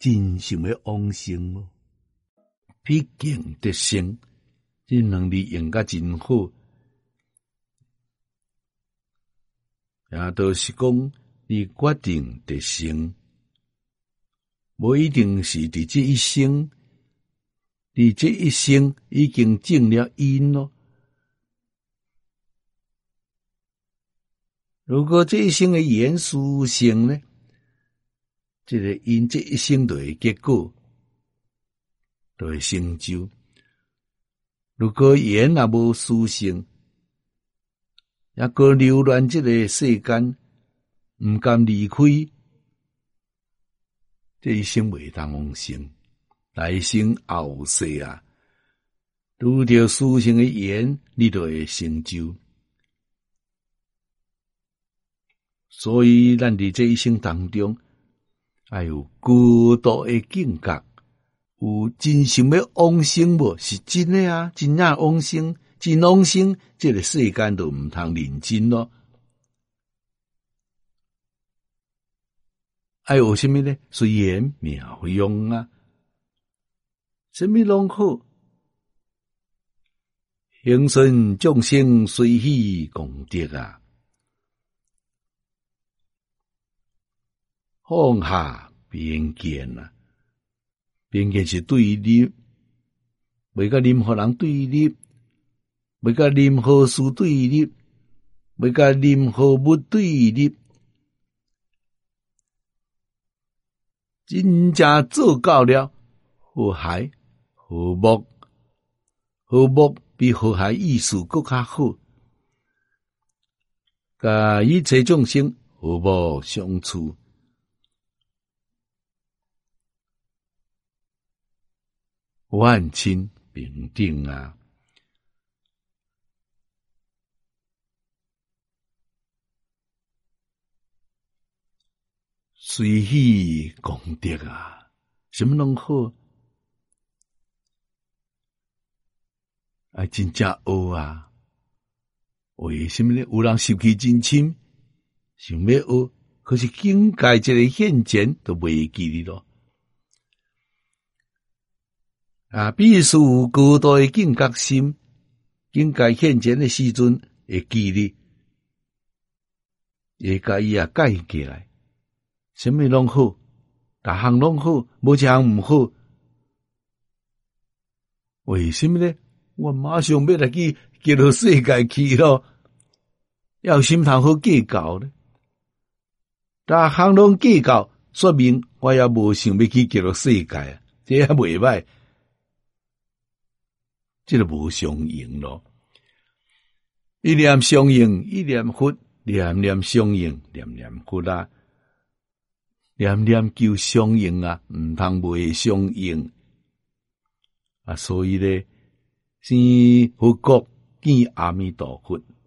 真想要往生咯，毕竟得生，这两字用甲真好，也就是讲，你决定得生，无一定是伫这一生，你这一生已经种了因咯。如果这一生的缘殊成呢，这个因这一生就会结果，就会成就。如果缘也无殊成，也个流乱这个世间，毋甘离开，这一生袂当往生。来生后世啊，拄着殊成的缘，你就会成就。所以，咱伫这一生当中，要有高度的境界，有真想要往生无？是真的啊，真正往生，真往生，这个世间就毋通认真咯。要有什么呢？随缘妙用啊，什么拢好，行顺众生随喜功德啊。放下偏见啊，偏见是对立，袂甲任何人对立，袂甲任何事对立，袂甲任何物对立，真正做到了和谐和睦，和睦比和谐意思更较好，甲一切众生和睦相处。万亲平等啊，随喜功德啊，什么拢好，真正学啊。为什么呢？有人受去真亲，想要学，可是境界这个现前都袂记哩咯。必须有高度的警觉心，境界现前的时阵会记哩，会甲伊改过来，什么拢好，逐项拢好，无一项毋好。为什么呢？我马上要来去极乐世界去咯，要心头好计较呢。逐项拢计较，说明我也无想要去极乐世界啊，这也袂歹。这个无相应咯，一念相应，一念佛；念念相应，念念佛啊。念念求相应啊，毋通袂相应啊。所以咧，生佛国见阿弥陀佛，